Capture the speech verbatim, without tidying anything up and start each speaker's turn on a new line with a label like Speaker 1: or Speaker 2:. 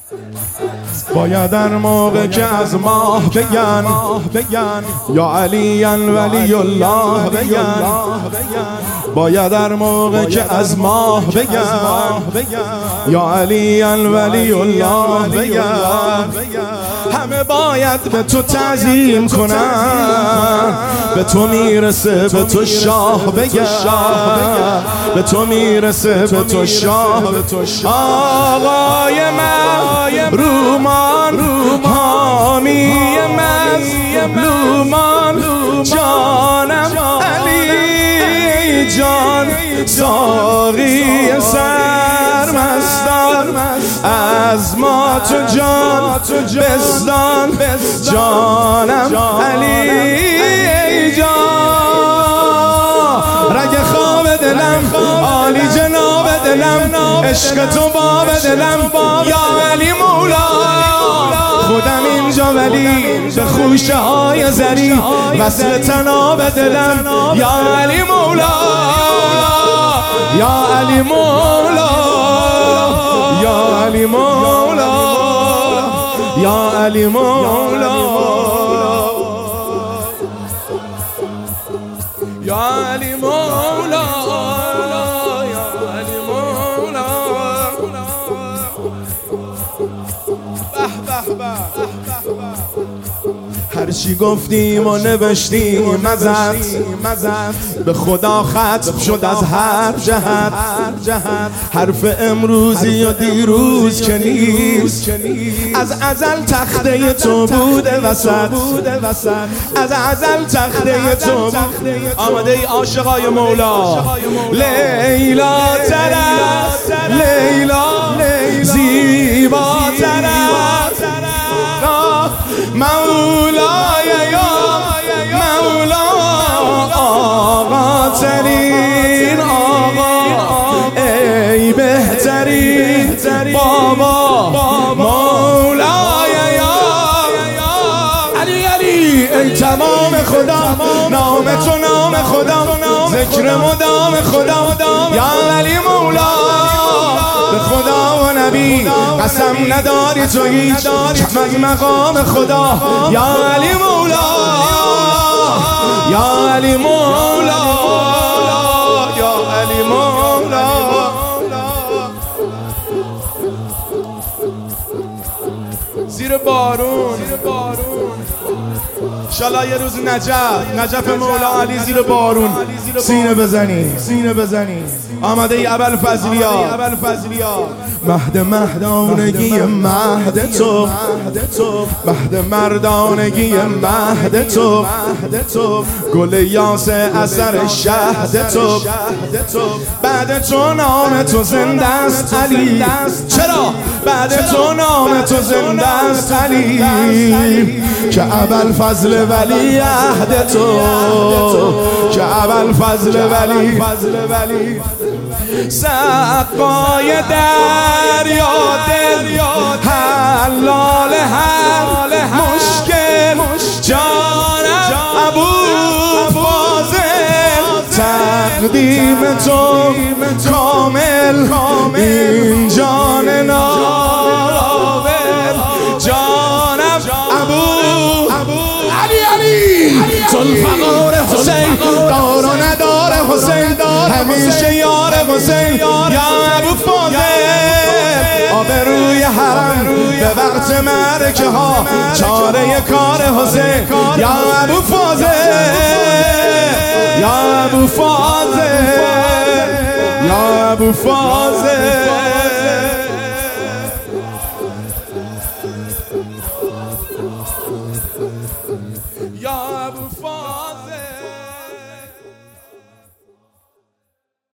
Speaker 1: باید در موقع که از ماه بگن بگن یا علی ولی الله بگن، باید در موقع که از ماه بگن یا علی ولی الله بگن. همه باید به تو تعظیم کنن، به تو میرسه به تو شاه بگن، به تو میرسه به تو شاه. آقای من رومان حامی مظلومان، جانم علی جان ساقی سرمستان، از ما تو جان بستان، جانم علی جان. رگ خواب دلم عالی جناب دلم، عشق تو باب دلم یا علی مولا. خودم اینجا ولی به خوشه های زری، وصل تناب دلم یا علی مولا، یا علی مولا، یا علی مولا، یا علی مولا، یا علی مولا. هرچی گفتیم و نوشتیم ازت، به خدا ختم شد از هر جهت. حرف امروزی و دیروز که نیست، از ازل تخته تو بوده وسط، از ازل تخته تو. آماده ای عاشقای مولا؟ لیلا ترست، لیلا زیباتر است، مولای یا مولا، آقا ترین آقا، ای بهترین بابا، مولای یا علی علی. ای تمام خدا، نام تو نام خدا، ذکر مدام خدا یا علی مولا. به خدا و نبی قسم نداری تو هیچ کم از مقام خدا یا علی مولا، یا علی مولا، یا علی مولا. زیر بارون انشالله یه روز نجف نجف مولا علی زیر بارون سینه بزنی سینه بزنی. آمده ای ابوالفضلیا، مهد مهدانگی مهد تو، مهد مردانگی مهد تو، گل یاس اثر شهد تو. بعد تو نام تو زنده است علی، چرا؟ بعد تو نام تو زنده است علی، که ابوالفضل ولی عهد تو، که ابوالفضل ولی سقای دریا دل، حلال هر مشکل، جانم ابوالفاضل، تقدیم تو کامل، این جان ناول، جانم ابو علی علی. ذوالفقار حسین، دار و ندار حسین، همیشه یار حسین یا ابوالفاضل. آبروی حرم به وقت مرکه ها، چاره کار حسین یا ابوالفاضل، یا ابوالفاضل، یا ابوالفاضل. یا ابوالفاضل.